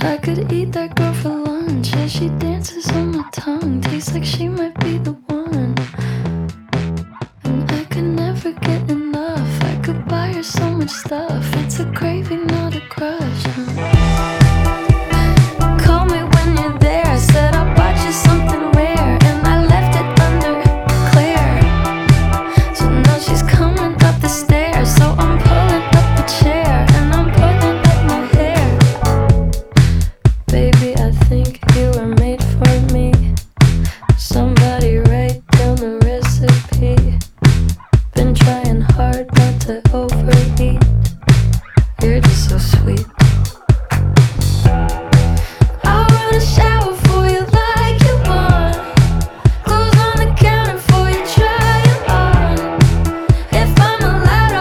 I could eat that girl for lunch. Yeah, she dances on my tongue. Tastes like she might be the one. And I could never get enough. I could buy her so much stuff. It's a craving, not a crush. Call me when you're there. I said I bought you something rare, and I left it under Claire. So now she's coming up the stairs. So I'm pulling up a chair, and I'm pulling up my hair. Baby, I think you were made for me. Somebody write down the recipe. Been trying hard not to over